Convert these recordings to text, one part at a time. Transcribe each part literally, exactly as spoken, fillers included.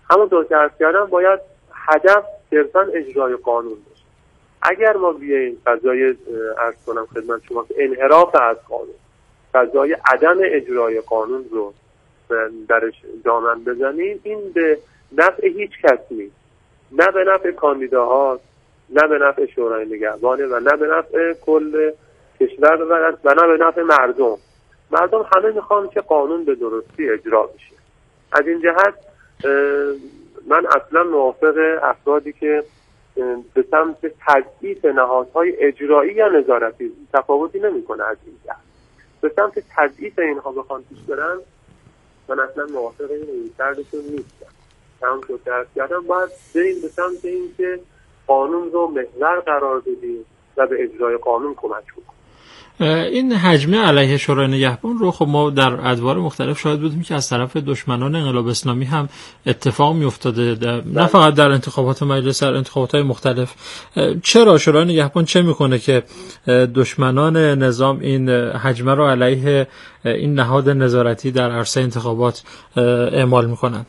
همونطور که عرض کردم باید هدف صرفاً اجرای قانون باشه. اگر ما بیاییم فضای عرض کنم خدمت شما که انحراف از قانون، فضای عدم اجرای قانون رو درش دامن بزنیم، این به نفع هیچ کس نیست، نه به نفع کاندیداها، نه به نفع شورای نگهبان و نه به نفع کل کشور و نه به نفع مردم. مردم همه میخوان که قانون به درستی اجرا بشه. از این جهت من اصلا موافق افرادی که به سمت تضعیف نهادهای اجرایی یا نظارتی، تفاوتی نمیکنه از این جهت، به سمت تضعیف اینها بخوان پیش برن، من اصلا موافق این رویکردشون نیستم. همونطور که عرض کردم باید بریم به سمت این که قانون رو محور قرار بدیم و به اجرای قانون کمک بکنیم. این هجمه علیه شورای نگهبان رو خب ما در ادوار مختلف شاهد بودیم که از طرف دشمنان انقلاب اسلامی هم اتفاق میافتاده، نه فقط در انتخابات مجلس، در انتخابات‌های مختلف. چرا شورای نگهبان چه میکنه که دشمنان نظام این هجمه رو علیه این نهاد نظارتی در عرصه انتخابات اعمال میکنن؟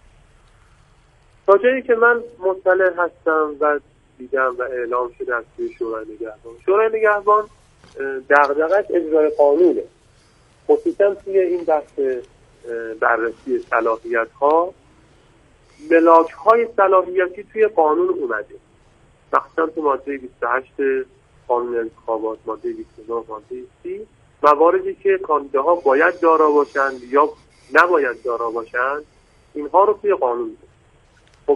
تا جایی که من مطلع هستم و دیدم و اعلام شده از توی شورای نگهبان، شورای نگهبان دغدغه‌اش اجرای قانونه، خصوصا توی این بحث بررسی صلاحیت‌ها. ملاک‌های صلاحیتی توی قانون اومده، مثلا تو ماده بیست و هشت قانون انتخابات، ماده بیست و نه، ماده سی، مواردی که کاندیداها باید دارا باشند یا نباید دارا باشند، اینها رو توی قانون ده. خب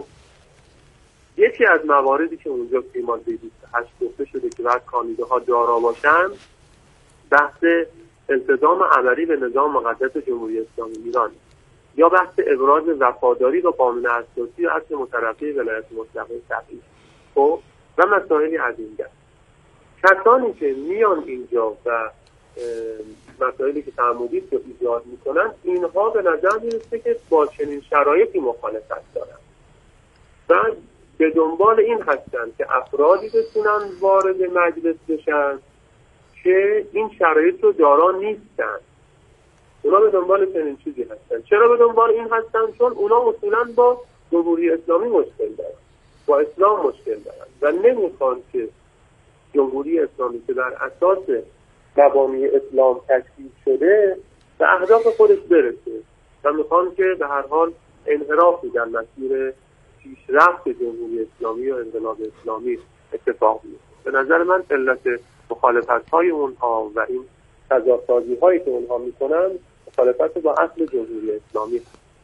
یکی از مواردی که اونجا توی ماده بیست و هشت گفته شده که بعد کاندیداها دارا باشند، بحث التزام عملی به نظام مقدس جمهوری اسلامی ایران یا بحث ابراز وفاداری به قانون اساسی یا اصل مترقی ولایت مطلقه شرعی خب و مسائلی از این دست. کسانی که میان اینجا و مسائلی که تعمدی رو ایجاد میکنن، اینها به نظر میرسه که با چنین شرایطی مخالفت دارن و به دنبال این هستن که افرادی بتونن وارد مجلس بشن که این شرایط رو دارا نیستن. اونا به دنبال چنین چیزی هستن. چرا به دنبال این هستن؟ چون اونا اصولاً با جمهوری اسلامی مشکل دارن، با اسلام مشکل دارن و نمیخوان که جمهوری اسلامی که در اساس مبانی اسلام تشکیل شده به اهداف خودش برسه و میخوان که به هر حال انحرافی در مسیر پیشرفت جمهوری اسلامی و انقلاب اسلامی اتفاق بیفته. به نظر من علت مخالفت‌های اونها و این تضادسازی‌هایی که اونها میکنن مخالفت با اصل جمهوری اسلامی.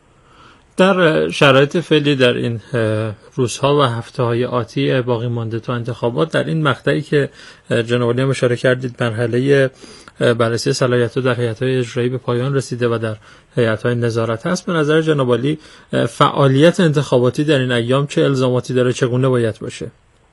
در شرایط فعلی در این روزها و هفته‌های آتی باقی مانده تا انتخابات، در این مقطعی که جناب عالی هم اشاره کردید مرحله بررسی صلاحیت‌ها در هیئت‌های اجرایی به پایان رسیده و در هیئت‌های نظارت هست، به نظر جناب عالی فعالیت انتخاباتی در این ایام چه الزاماتی داره، چگونه باید باشه؟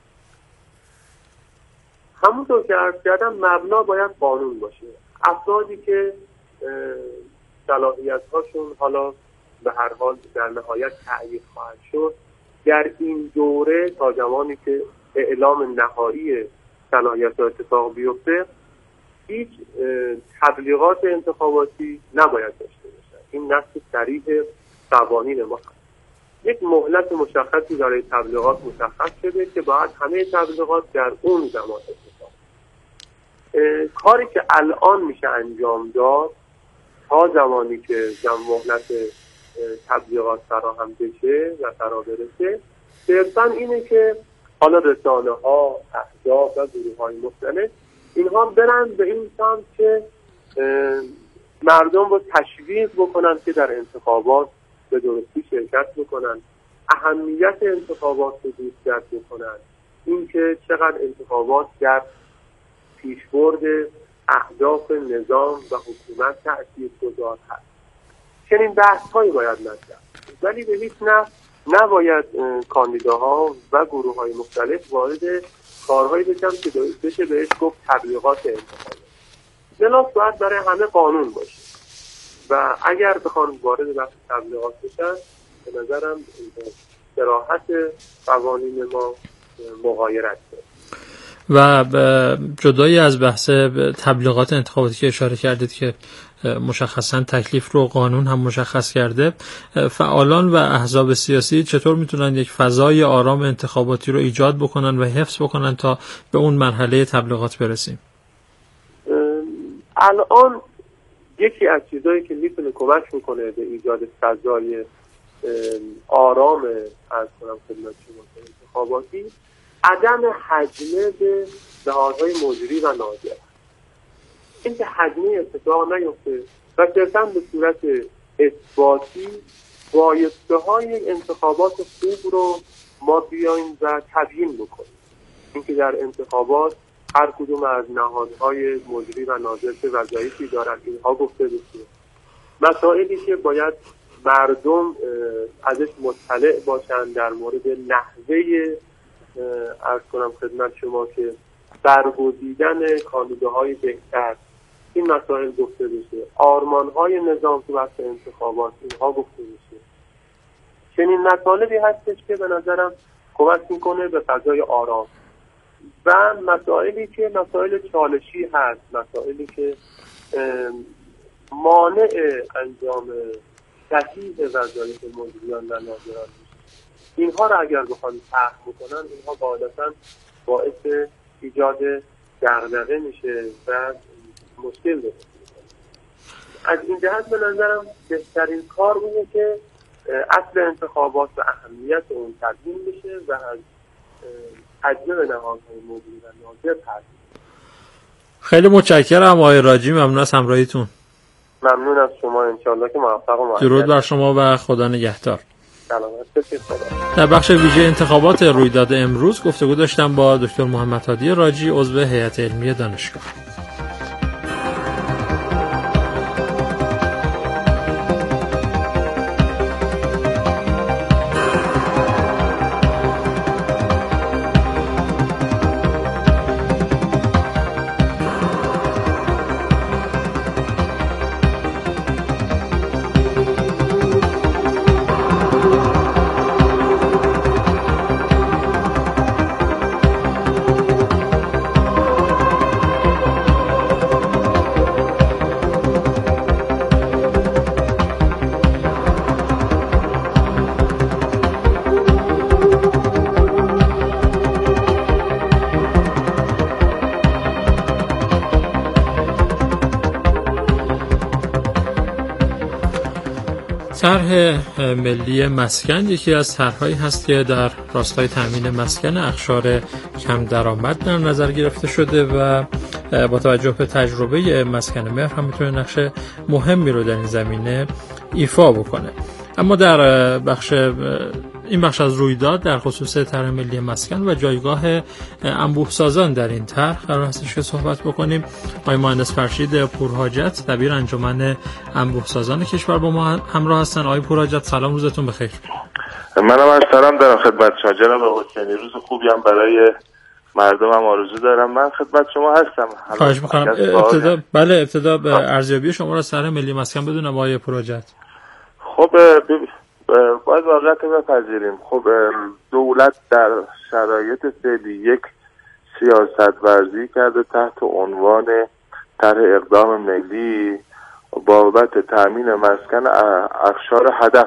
همونطور که عرض کردم مبنا باید قانون باشه. افرادی که صلاحیت‌هاشون حالا به هر حال در نهایت تأیید خواهد شد، در این دوره تا زمانی که اعلام نهایی صلاحیت اتفاق بیفته هیچ تبلیغات انتخاباتی نباید داشته باشند. این نص صریح قوانین ما هست. یک مهلت مشخصی برای تبلیغات مشخص شده که باید همه تبلیغات در اون زمان اتفاق. کاری که الان میشه انجام داد تا زمانی که زمان مهلت تبلیغات فراهم بشه و فرا برسه، صرفاً اینه که حالا رسانه ها، احزاب و گروه های مختلف اینها برن به این سمت که مردم رو تشویق بکنن که در انتخابات به درستی شرکت بکنن، اهمیت انتخابات رو دوست بکنن، این که چقدر انتخابات در پیشبرد اهداف نظام و حکومت تأثیرگذار هست. چنین بحث هایی باید مطرح، ولی به هیچ نحو نباید کاندیداها و گروه های مختلف وارد کارهایی بشن که بشه بهش گفت تبلیغات انتخابات. بلاس باید برای همه قانون باشه و اگر بخوان وارد بحث تبلیغات بشن به نظرم صراحت قوانین ما مغایرت داره. و جدایی از بحث تبلیغات انتخاباتی که اشاره کردید که مشخصا تکلیف رو قانون هم مشخص کرده، فعالان و احزاب سیاسی چطور میتونن یک فضای آرام انتخاباتی رو ایجاد بکنن و حفظ بکنن تا به اون مرحله تبلیغات برسیم؟ الان یکی از چیزایی که میتونه کمک میکنه به ایجاد فضای آرام از کنم خدمت شما انتخاباتی، عدم حجمه به نهادهای مجری و ناظر، این که حجمه اتفاق نیفته و صرفاً به صورت اثباتی بایسته های انتخابات خوب رو ما بیایم و تبیین بکنیم. این که در انتخابات هر کدوم از نهادهای مجری و ناظر چه وظایفی دارن اینها گفته بشه، مسائلی که باید مردم ازش مطلع باشن در مورد نحوه عرض کنم خدمت شما که برگزیدن کاندیداهای بهتر، این مسائل گفته بشه، آرمانهای نظام تو وقت انتخابات اینها گفته بشه. چنین مطالبی هستش که به نظرم کمک میکنه به فضای آرام. و مسائلی که مسائل چالشی هست، مسائلی که مانع انجام صحیح وظایف مجریان و ناظران میشه، اینها را اگر بخوان طرح بکنن، اینها غالبا باعث ایجاد دغدغه میشه و مشکل میشه. از این جهت به نظرم بهترین کار اینه که اصل انتخابات و اهمیت اون تبیین بشه و از حجم نهادهای مجری و ناظر تبیین. خیلی متشکرم آقای راجی، ممنون از همراهیتون. ممنون از شما، انشالله که موفق و موفق. درود بر شما و خدا نگهدار. سلامت باشید. در بخش ویژه انتخابات رویداد امروز گفتگو داشتم با دکتر محمد هادی راجی، عضو هیئت علمی دانشگاه. طرح ملی مسکن یکی از طرح‌هایی هست که در راستای تامین مسکن اقشار کم درآمد در نظر گرفته شده و با توجه به تجربه مسکن مهر هم میتونه نقش مهمی رو در این زمینه ایفا بکنه. اما در بخش این بخش از رویداد در خصوص طرح ملی مسکن و جایگاه انبوه سازان در این طرح قرار هستش که صحبت بکنیم. آقای مهندس فرشید پورحاجت دبیر انجمن انبوه سازان کشور با ما همراه هستن. آقای پورحاجت سلام، روزتون بخیر. منم از سلام دارم خدمت شما جناب حسینی، روز خوبی هم برای مردمم آرزو دارم. من خدمت شما هستم. خواهش می‌کنم. ابتدا بله ابتدا به ارزیابی شما را طرح ملی مسکن بدونم آقای پورحاجت. خب باید واقعیت بپذیریم. خب دولت در شرایط فعلی یک سیاست ورزی کرده تحت عنوان طرح اقدام ملی بابت تامین مسکن اقشار هدف.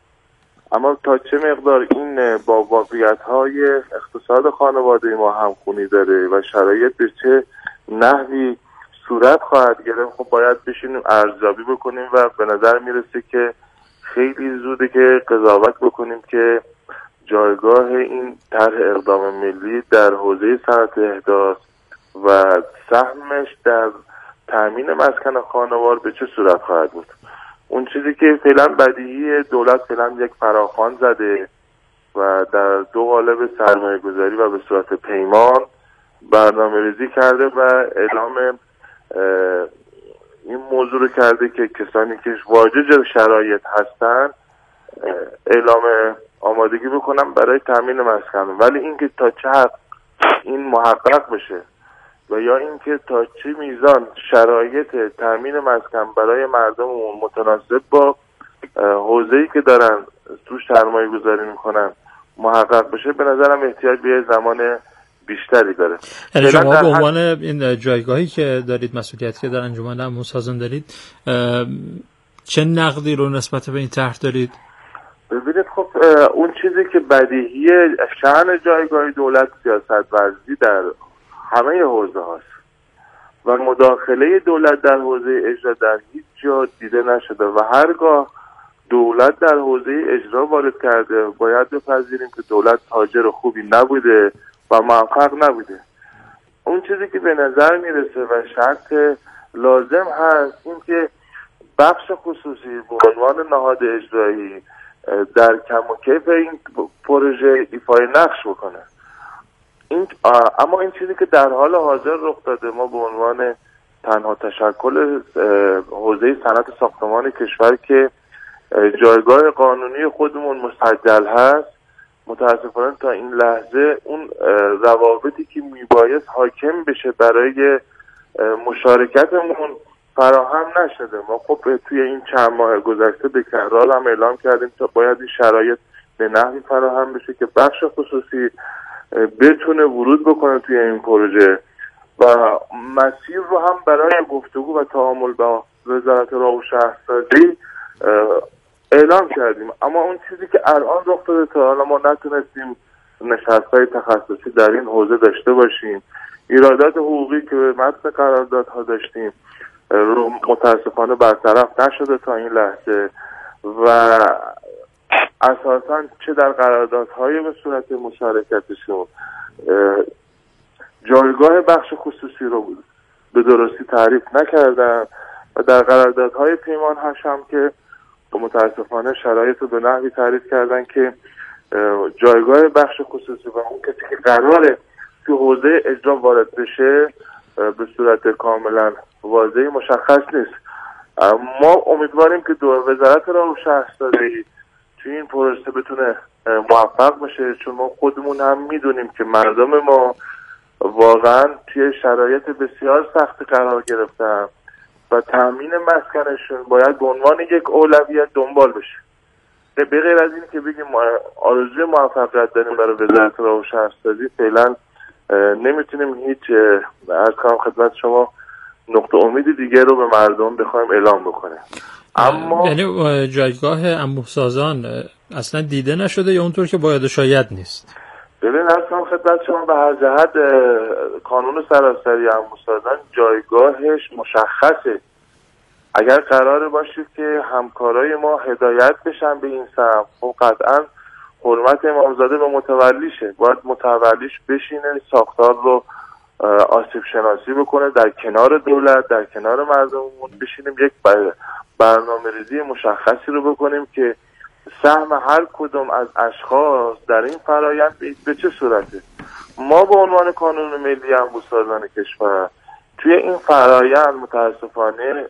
اما تا چه مقدار این با واقعیت‌های اقتصاد خانواده ما همخونی داره و شرایط به چه نحوی صورت خواهد گرفت، خب باید بشینیم ارزیابی بکنیم و به نظر میرسه که خیلی زوده که قضاوت بکنیم که جایگاه این طرح اقدام ملی در حوزه صنعت احداث و سهمش در تامین مسکن خانوار به چه صورت خواهد بود. اون چیزی که فعلا بدیهی، دولت فعلا یک فراخوان زده و در دو قالب سرمایه گذاری و به صورت پیمان برنامه ریزی کرده و اعلام این موضوع رو کرده که کسانی که واجد شرایط هستن اعلام آمادگی بکنن برای تامین مسکن، ولی اینکه تا چه حد این محقق بشه و یا اینکه تا چه میزان شرایط تامین مسکن برای مردممون متناسب با حوزه‌ای که دارن تو سرمایه گذاری میکنن محقق بشه، به نظرم احتیاج به زمان بیشتری داره. یعنی شما به عنوان این جایگاهی که دارید، مسئولیتی که در انجمن عموسازان دارید، چه نقدی رو نسبت به این طرح دارید؟ ببینید خب اون چیزی که بدیهیه، شأن جایگاه دولت سیاست ورزی در همه حوزه هاست و مداخله دولت در حوزه اجرا در هیچ جا دیده نشده و هرگاه دولت در حوزه اجرا وارد کرده باید بپذیریم که دولت تاجر خوبی نبوده و موفق نبوده. اون چیزی که به نظر میرسه و شرط لازم هست این که بخش خصوصی به عنوان نهاد اجرایی در کم و کیف این پروژه ایفای نقش بکنه. این اما این چیزی که در حال حاضر رخ داده، ما به عنوان تنها تشکل حوزه صنعت ساختمان کشور که جایگاه قانونی خودمون مسجل هست، متاسفانه تا این لحظه اون روابطی که میبایست حاکم بشه برای مشارکتمون فراهم نشده. ما خب توی این چند ماه گذشته به کررار هم اعلام کردیم تا باید این شرایط به نحوی فراهم بشه که بخش خصوصی بتونه ورود بکنه توی این پروژه و مسیر رو هم برای گفتگو و تعامل با وزارت راه و شهرسازی اعلام کردیم. اما اون چیزی که الان رخ داده تا حالا ما نتونستیم نشست‌های تخصصی در این حوزه داشته باشیم. ایرادات حقوقی که به متن قراردادها داشتیم رو متاسفانه برطرف نشده تا این لحظه و اساساً چه در قراردادهای به صورت مشارکتشون جایگاه بخش خصوصی رو به درستی تعریف نکردن و در قراردادهای پیمان هم که متاسفانه شرایط رو به نحوی تعریف کردن که جایگاه بخش خصوصی و اون کسی که قراره تو حوزه اجرا وارد بشه به صورت کاملا واضح مشخص نیست. ما امیدواریم که دو وزارت راه و شهرسازی توی این پروژه بتونه موفق بشه، چون ما خودمون هم میدونیم که مردم ما واقعا توی شرایط بسیار سختی قرار گرفتن و تامین مسکنشون باید به عنوان یک اولویت دنبال بشه. به غیر از این که بگیم آرزوی موفقیت داریم برای وزارت راه و شهرسازی، فعلا نمیتونیم هیچ از کام خدمت شما نقطه امید دیگه رو به مردم بخوایم اعلام بکنه. اما یعنی جایگاه عموسازان اصلا دیده نشده یا اونطور که باید شاید نیست؟ ببین از کام خدمت شما به هر جهت قانون سراسری عموسازان جایگاهش مشخصه. اگر قراره باشه که همکارای ما هدایت بشن به این سمت، خب قطعا حرمت امامزاده به متولیشه، باید متولیش بشینه ساختار رو آسیب شناسی بکنه، در کنار دولت در کنار مردممون بشینیم یک برنامه ریزی مشخصی رو بکنیم که سهم هر کدوم از اشخاص در این فرایند به چه صورته. ما به عنوان کانون ملی عموسازان کشور توی این فرایند متاسفانه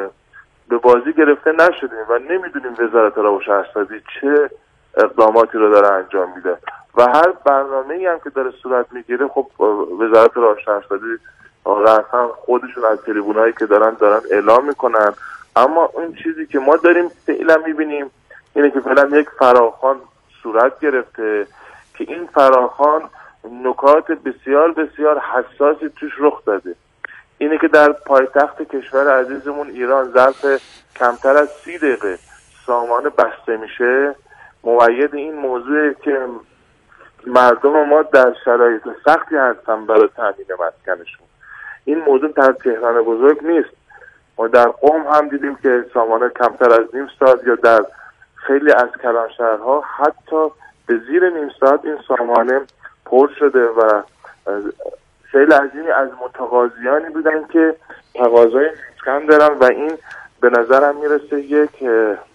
به بازی گرفته نشدیم و نمیدونیم وزارت راه و شهرسازی چه اقداماتی رو داره انجام میده و هر برنامه‌ای هم که داره صورت میگیره خب وزارت راه و شهرسازی رسما خودشون از تریبونایی که دارن دارن اعلام میکنن. اما اون چیزی که ما داریم فعلا میبینیم اینه که فعلا یک فراخوان صورت گرفته که این فراخوان نکات بسیار بسیار حساسی توش رخ داده. اینه که در پایتخت کشور عزیزمون ایران ظرف کمتر از سی دقیقه سامان بسته میشه، مؤید این موضوع که مردم ما در شرایط سختی هستن برای تامین مسکنشون. این موضوع در تهران بزرگ نیست، ما در قم هم دیدیم که سامان کمتر از نیم ساعت یا در خیلی از کلانشهرها حتی به زیر نیم ساعت این سامانه پر شده و خیلی از این از متقاضیانی بودن که تقاضای مسکن دارن و این به نظرم میرسه یک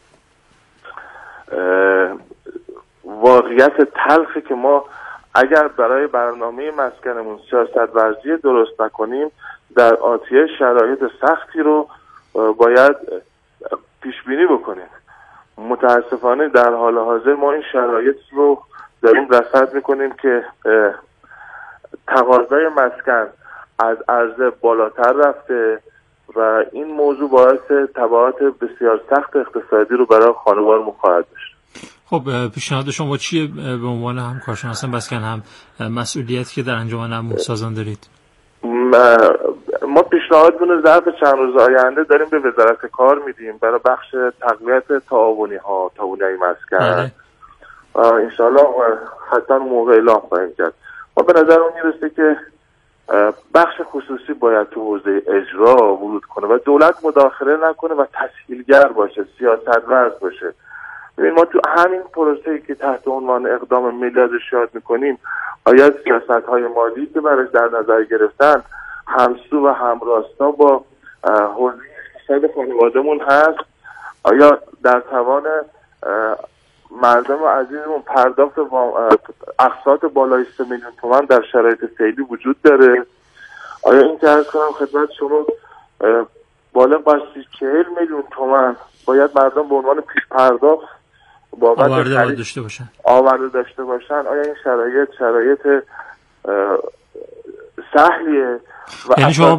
واقعیت تلخی که ما اگر برای برنامه مسکنمون سیاست ورزی درست نکنیم در آتیه شرایط سختی رو باید پیش بینی بکنیم. متاسفانه در حال حاضر ما این شرایط رو داریم رصد میکنیم که تقاضای مسکن از عرضه بالاتر رفته و این موضوع باعث تبعات بسیار سخت اقتصادی رو برای خانوارمون خواهد داشت. خب پیشنهاد شما چیه به عنوان هم کارشناس مسکن هم مسئولیتی که در انجمن انبوه سازان دارید؟ ما پیشنهادمون ظرف چند روز آینده داریم به وزارت کار میدیم برای بخش تقویت تعاونی ها تعاونی مسکن. انشاءالله حتما موقع اعلام خواهیم کرد. ما به نظر اون میرسه که بخش خصوصی باید تو حوزه اجرا ورود کنه و دولت مداخله نکنه و تسهیلگر باشه، سیاست ورز باشه. ببین ما تو همین پروسه‌ای که تحت عنوان اقدام ملی ازش یاد میکنیم، آیا سیاست‌های مالی که برایش در نظر گرفتن همسو و همراستا با حوزه اقتصاد خانواده‌مون هست؟ آیا در توان مردم عزیزمون پرداخت اقساط بالای سه میلیون تومان در شرایط فعلی وجود داره؟ آیا این که عرض کنم خدمت شما بالغ بر چهل میلیون تومان باید مردم به عنوان پیش پرداخت آورده داشته باشن آورده داشته باشن؟ آیا این شرایط شرایط سهلیه؟ یعنی شما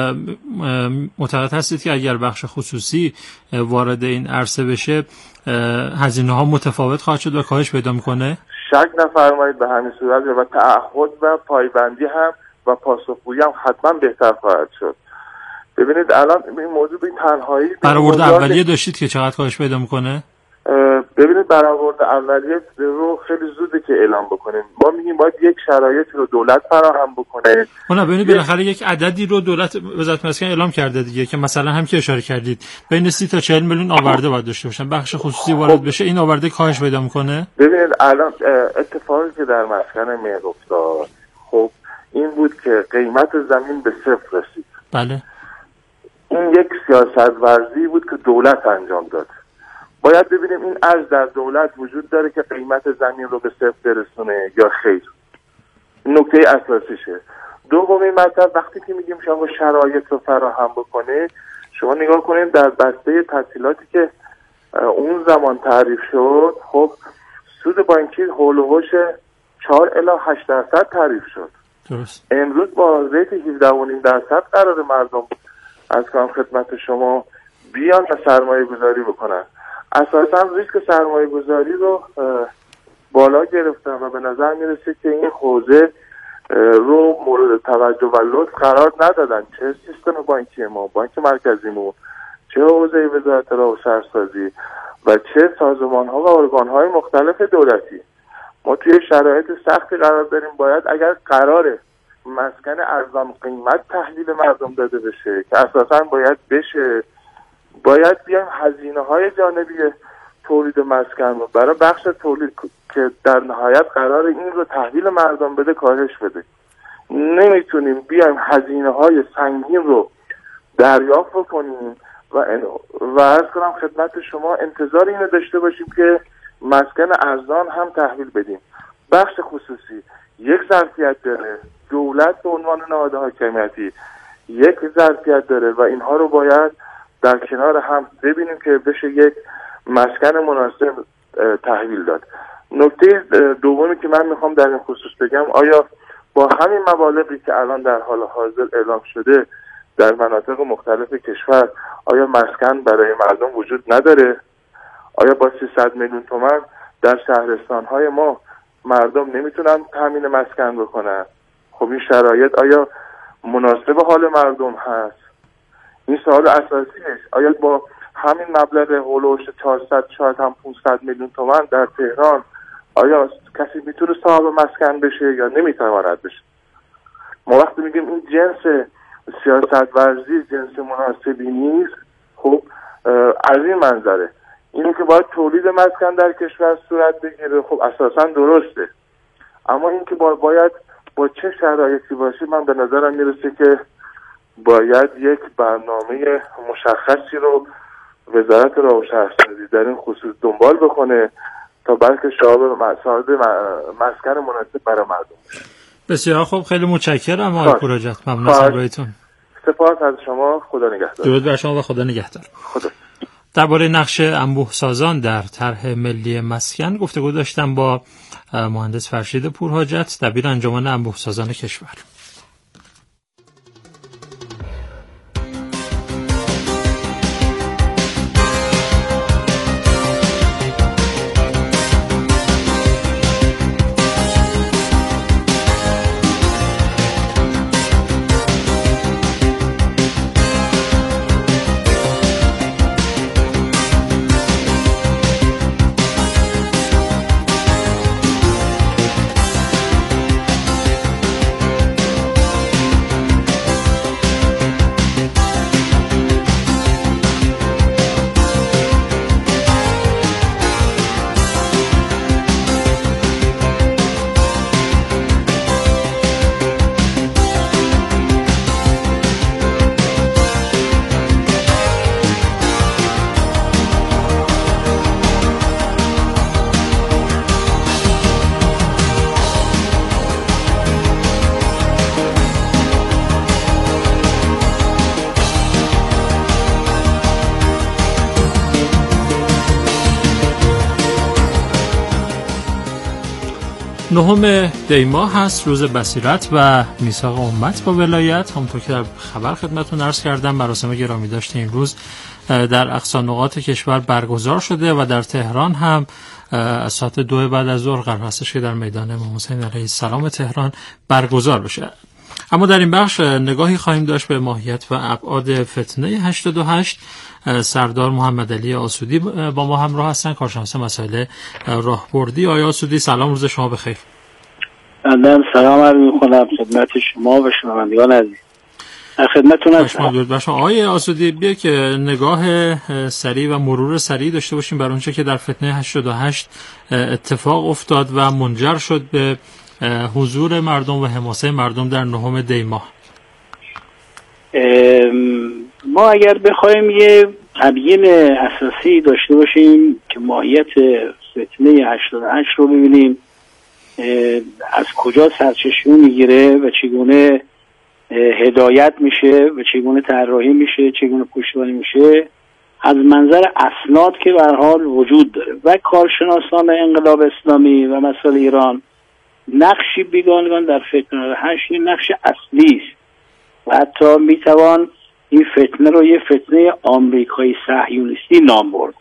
معتقد هستید که اگر بخش خصوصی وارد این عرصه بشه هزینه ها متفاوت خواهد شد و کاهش پیدا میکنه؟ شک نفرمایید به همین صورت و تعهد و پایبندی هم و پاسخگویی هم حتما بهتر خواهد شد. ببینید الان این موضوع به تنهایی برآورد اولیه داشتید که چقدر کاهش پیدا میکنه؟ ببینید برآورد اولیه رو خیلی زوده که اعلام بکنیم. ما میگیم باید یک شرایطی رو دولت فراهم بکنه. نه ببینید بالاخره یک عددی رو دولت وزارت مسکن اعلام کرده دیگه که مثلا هم که اشاره کردید بین سی تا چهل میلیون آورده باید داشته باشن. بخش خصوصی وارد بشه این آورده کاهش پیدا میکنه. ببینید الان اتفاقی که در مسکن مهر افتاد خب این بود که قیمت زمین به صفر رسید. بله. این یک سیاست ورزی بود که دولت انجام داد. باید ببینیم این ارز در دولت وجود داره که قیمت زمین رو به صفر برسونه یا خیر. نکته اساسیشه. دومین مطلب وقتی که میگیم شما شرایط رو فراهم بکنه، شما نگاه کنید در بسته تسهیلاتی که اون زمان تعریف شد، خب سود بانکی حول و حوش چهار الی هشت درصد تعریف شد. درست. امروز با ریت هفده و نیم درصد قرار مردم از کام خدمت شما بیان و سرمایه گذاری بکنن. اساسا ریسک سرمایه گذاری رو بالا گرفتن و به نظر میرسه که این حوزه رو مورد توجه و لطف قرار ندادن، چه سیستم بانکی ما، بانک مرکزی ما، چه حوزه وزارت راه و شهرسازی و چه سازمان ها و ارگان های مختلف دولتی. ما توی شرایط سختی قرار داریم. باید اگر قراره مسکن ارزان قیمت تحویل مردم داده بشه که اساسا باید بشه، باید بیایم هزینه های جانبی تولید مسکن رو برای بخش تولید که در نهایت قرار این رو تحویل مردم بده کاهش بده. نمیتونیم بیایم هزینه های سنگین رو دریافت بکنیم و و عرض کنم خدمت شما انتظار اینو داشته باشیم که مسکن ارزان هم تحویل بدیم. بخش خصوصی یک ظرفیت داره، دولت به عنوان نهاد حاکمیتی یک ظرفیت داره و اینها رو باید در کنار هم ببینیم که بشه یک مسکن مناسب تحویل داد. نکته دومی که من میخوام در این خصوص بگم، آیا با همین مبالغی که الان در حال حاضر اعلام شده در مناطق مختلف کشور آیا مسکن برای مردم وجود نداره؟ آیا با سیصد میلیون تومان در شهرستان‌های ما مردم نمیتونن تامین مسکن بکنن؟ خب این شرایط آیا مناسب حال مردم هست؟ این سوال اساسیه. آیا با همین مبلغ هولوش چهارصد شاید هم پانصد میلیون تومان در تهران آیا کسی میتونه صاحب مسکن بشه یا نمیتواند بشه؟ ما وقتی میگیم این جنس سیاست ورزی جنس مناسبی نیست، خب از این منظره اینه که باید تولید مسکن در کشور صورت بگیره، خب اساسا درسته، اما این که باید با چه شرایطی باشه من به نظرم میرسه که باید یک برنامه مشخصی رو وزارت راه و شهرسازی در این خصوص دنبال بکنه تا بلکه صاحب مسکن مناسب برای مردم بشه. بسیار خوب، خیلی متشکرم آقای پوراجت، ممنون از همراهیتون. سپاس از شما، خدا نگهدار. درود بر شما و خدا نگهدار. خدا. درباره نقش انبوه سازان در طرح ملی مسکن گفتگو داشتم با مهندس فرشید پورحاجت، دبیر انجمن انبوه سازان کشور. نهم دی ماه هست، روز بصیرت و میثاق امت با ولایت. همونطور که در خبر خدمتتون عرض کردم، مراسم گرامی داشته این روز در اقصا نقاط کشور برگزار شده و در تهران هم از ساعت دو بعد از ظهر قرار هستش که در میدان امام حسین علیه السلام تهران برگزار بشه. اما در این بخش نگاهی خواهیم داشت به ماهیت و ابعاد فتنه هشتاد و هشت. سردار محمد علی آسودی با ما همراه هستن، کارشناس مسائل راهبردی. آقای آسودی سلام، روز شما بخیر. بنده سلام عرض می‌کنم خدمت شما و شنوندگان عزیز. در خدمتتون هستم. آقای آسودی، بیا که نگاه سریع و مرور سریع داشته باشیم بر اونچه که در فتنه هشتاد و هشت اتفاق افتاد و منجر شد به حضور مردم و حماسه مردم در نهم دی ماه. ما اگر بخوایم یه تبیین اساسی داشته باشیم که ماهیت فتنه هشتاد و هشت رو ببینیم از کجا سرچشمه میگیره و چگونه هدایت میشه و چگونه طراحی میشه، چگونه پشتیبانی میشه، از منظر اسناد که به هر حال وجود داره و کارشناسان انقلاب اسلامی و مسائل ایران نقشی بیگانگان در فتنه هشت نقش اصلی است و حتی میتوان این فتنه رو یه فتنه آمریکایی صهیونیستی نام برد.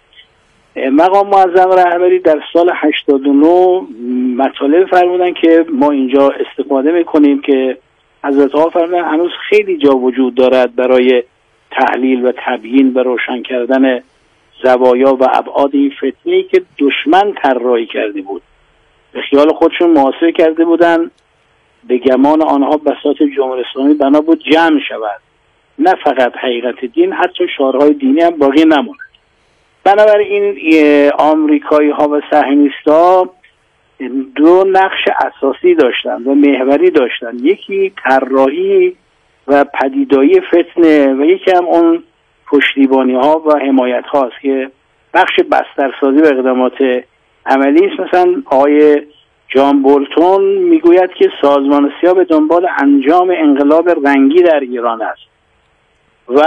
مقام معظم رهبری در سال هشتاد و نه مطالب فرمودن که ما اینجا استفاده میکنیم که حضرت ها فرمودن هنوز خیلی جا وجود دارد برای تحلیل و تبیین و روشن کردن زوایا و ابعاد این فتنه‌ای که دشمن طراحی کرده بود، به خیال خودشون محاسبه کرده بودن، به گمان آنها بساط جمهوری اسلامی بنا بود جمع شود، نه فقط حقیقت دین، حتی شعارهای دینی هم باقی نموند. بنابراین آمریکایی ها و صهیونیست‌ها دو نقش اساسی داشتن و محوری داشتن، یکی طراحی و پدیدایی فتنه و یکی هم اون پشتیبانی ها و حمایت هاست که بخش بسترسازی و اقدامات عملی است. مثلا آقای جان بولتون میگوید که سازمان سیا به دنبال انجام انقلاب رنگی در ایران است و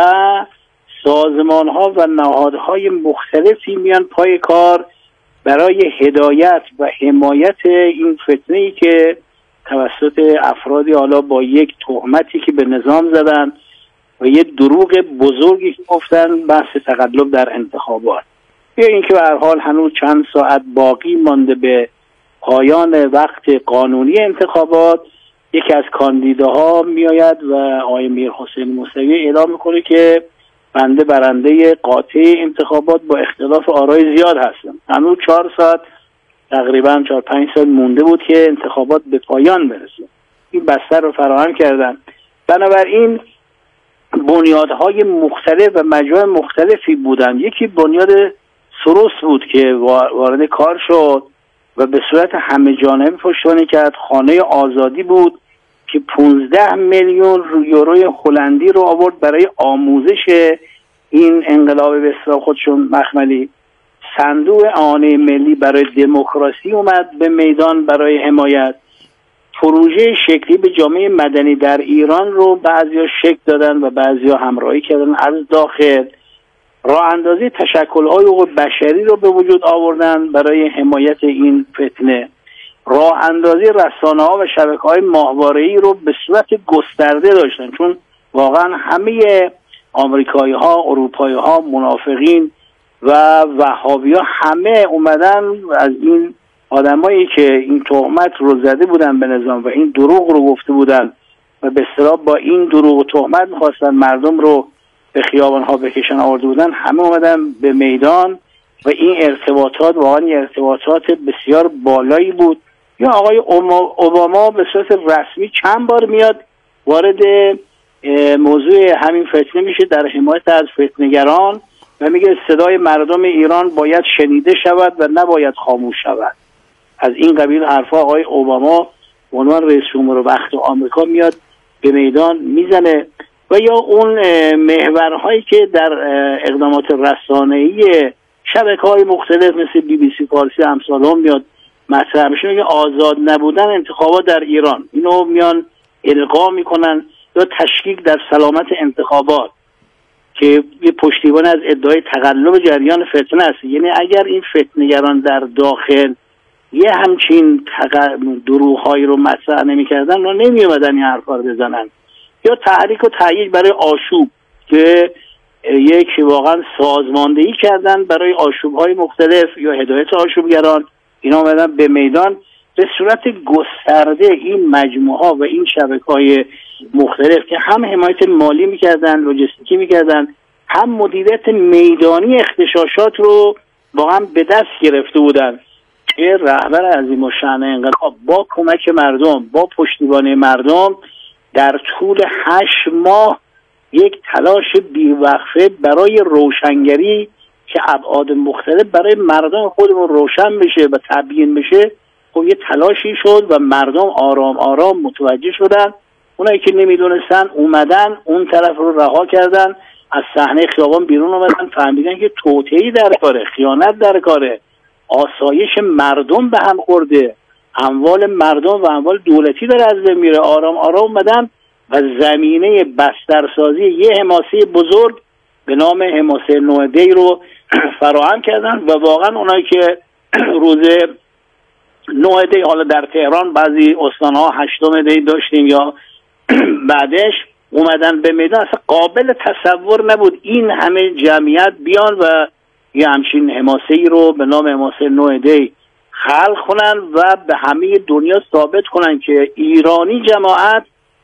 سازمان ها و نهادهای مختلفی میان پای کار برای هدایت و حمایت این فتنه‌ای که توسط افرادی حالا با یک تهمتی که به نظام زدن و یه دروغ بزرگی که گفتن بحث تقلب در انتخابات. یا اینکه به هر حال هنوز چند ساعت باقی مانده به پایان وقت قانونی انتخابات، یکی از کاندیداها میآید و آقای میرحسین موسوی اعلام میکنه که بنده برنده قاطع انتخابات با اختلاف آرای زیاد هستم. هنوز چهار ساعت تقریبا چهار پنج ساعت مونده بود که انتخابات به پایان برسه. این بستر رو فراهم کردن. بنابراین بنیادهای مختلف و مجموعه مختلفی بودن. یکی بنیاد سروس بود که وارد کار شد و به صورت همه جانبه پشتیبانی کرد. خانه آزادی بود که پانزده میلیون یوروی هلندی رو آورد برای آموزش این انقلاب به اصطلاح خودشون مخملی. صندوق اعانه ملی برای دموکراسی اومد به میدان برای حمایت. پروژه شکلی به جامعه مدنی در ایران رو بعضیا شکل دادن و بعضیا همراهی کردن از داخل. راه اندازی تشکل‌های حقوق بشری رو به وجود آوردن برای حمایت این فتنه. راه اندازی رسانه‌ها و شبکه‌های ماهواره‌ای رو به صورت گسترده داشتن، چون واقعا همه آمریکایی‌ها، اروپایی‌ها، منافقین و وهابی‌ها همه اومدن از این آدمایی که این تهمت رو زده بودن به نظام و این دروغ رو گفته بودن و به اصطلاح با این دروغ و تهمت می‌خواستن مردم رو به خیابان‌ها بکشن آورده بودن، همه اومدن به میدان و این ارتباطات واقعا ارتباطات بسیار بالایی بود. یا آقای اوباما به صورت رسمی چند بار میاد وارد موضوع همین فتنه میشه در حمایت از فتنه‌گران و میگه صدای مردم ایران باید شنیده شود و نباید خاموش شود. از این قبیل حرفا آقای اوباما به عنوان رئیس جمهور وقت آمریکا میاد به میدان میزنه. و یا اون محورهایی که در اقدامات رسانه‌ای شبکه‌های مختلف مثل بی بی سی فارسی امثال هم میاد مطرح میشه، میگه آزاد نبودن انتخابات در ایران، اینو میان القا میکنن. یا تشکیک در سلامت انتخابات که یه پشتیبان از ادعای تقلب جریان فتنه است. یعنی اگر این فتنه‌گران در داخل یه همچین دروغ‌هایی رو مطرح نمی‌کردن و نمی‌اومدن این حرفا رو بزنن. یا تحریک و تهییج برای آشوب که یک واقعا سازماندهی کردن برای آشوب‌های مختلف یا هدایت آشوبگران، اینا اومدن به میدان به صورت گسترده این مجموعه‌ها و این شبکه‌های مختلف که هم حمایت مالی می‌کردن، لوجستیکی می‌کردن، هم مدیریت میدانی اغتشاشات رو واقعا به دست گرفته بودن که رهبر عظیم الشأن انقلاب با کمک مردم، با پشتیبانی مردم در طول هشت ماه یک تلاش بیوقفه برای روشنگری که ابعاد مختلف برای مردم خودمون روشن بشه و تبیین بشه، خب یه تلاشی شد و مردم آرام آرام متوجه شدن. اونایی که نمیدونستن اومدن اون طرف رو رها کردن، از صحنه خیابان بیرون اومدن، فهمیدن که توطئه‌ای در کاره، خیانت در کاره، آسایش مردم به هم خورده، اموال مردم و اموال دولتی داره از بین میره. آرام آرام اومدن و زمینه بسترسازی یه حماسه بزرگ به نام حماسه نه دی رو فراهم کردن و واقعا اونایی که روز نه دی، حالا در تهران بعضی استان‌ها هشتم دی داشتیم یا بعدش اومدن به میدان، اصلا قابل تصور نبود این همه جمعیت بیان و یه همچین حماسه‌ای رو به نام حماسه نه دی خلق کنن و به همه دنیا ثابت کنن که ایرانی جماعت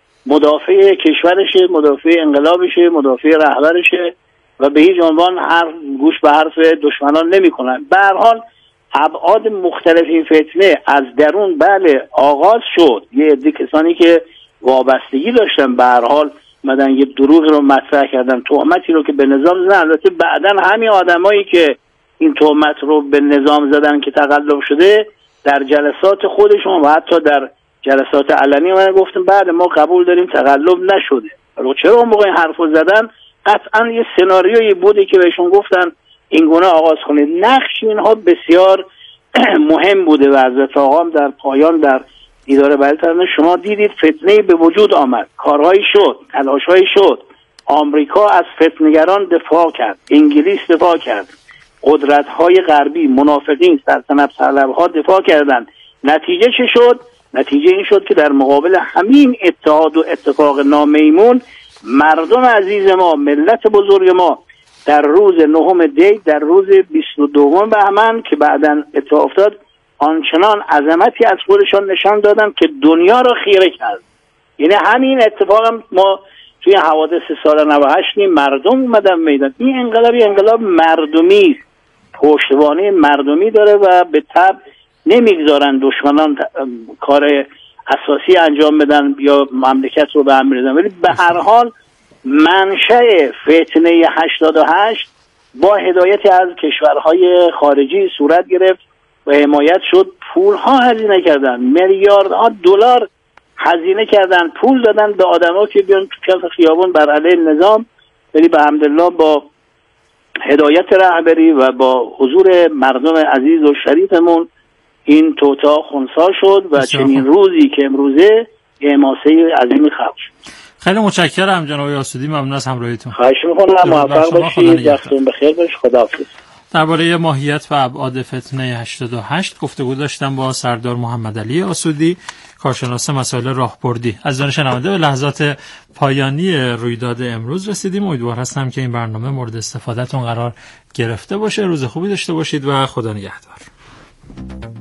مدافع کشورشه، مدافع انقلابشه، مدافع رهبرشه و به هیچ عنوان هر گوش به حرف دشمنان نمی‌کنن. به هر حال ابعاد مختلف این فتنه از درون بله آغاز شد. یه عده کسانی که وابستگی داشتن به هر حال مدن یه دروغ رو مطرح کردن، تهمتی رو که به نظام زدن. البته بعدن همین آدمایی که این تهمت رو به نظام زدن که تقلب شده در جلسات خودشون و حتی در جلسات علنی من گفتم بعد ما قبول داریم تقلب نشده. رو چرا اون موقع این حرفو زدن؟ قطعا یه سناریویی بوده که بهشون گفتن این گونه آغاز کنید. نقش اینها بسیار مهم بوده و حضرت آقا هم در پایان در دیدار بلترانه شما دیدید فتنه به وجود آمد، کارهایی شد، تلاشهایی شد. آمریکا از فتنگران دفاع کرد، انگلیس دفاع کرد، قدرت‌های غربی، منافقین، سلطنت طلب‌ها دفاع کردند. نتیجه چه شد؟ نتیجه این شد که در مقابل همین اتحاد و اتفاق نامیمون مردم عزیز ما، ملت بزرگ ما در روز نهم دی، در روز بیست و دوم بهمن که بعداً اتفاق افتاد، آنچنان عظمتی از خودشان نشان دادن که دنیا را خیره کرد. یعنی همین اتفاق هم ما توی حوادث سال نود و هشت مردم اومدن میدان. این انقلابی انقلاب مردمی است، پشتوانه مردمی داره و به تبع نمیگذارن دشمنان کار اساسی انجام بدن یا مملکت رو به هم بریزن. ولی به هر حال منشأ فتنه هشتاد و هشت با هدایتی از کشورهای خارجی صورت گرفت و حمایت شد. پولها هزینه کردن، میلیاردها دلار هزینه کردن، پول دادن به آدما که بیان تو کف خیابان بر علیه نظام. ولی به حمدالله با هدایت رهبری و با حضور مردم عزیز و شریفمون این توطئه خنثی شد و چنین روزی که امروزه حماسه عظیمی خلق شد. خیلی متشکرم جناب آسودی، ممنون از همراهیتون. خواهش می‌کنم، موفق باشید، وقتتون بخیر باشه. خداحافظ. درباره ماهیت و ابعاد فتنه هشتاد و هشت گفتگو داشتم با سردار محمد علی آسودی، کارشناس مسائل راهبردی. از جان شنونده به لحظات پایانی رویداد امروز رسیدیم. امیدوار هستم که این برنامه مورد استفادهتون قرار گرفته باشه. روز خوبی داشته باشید و خدا نگهدار.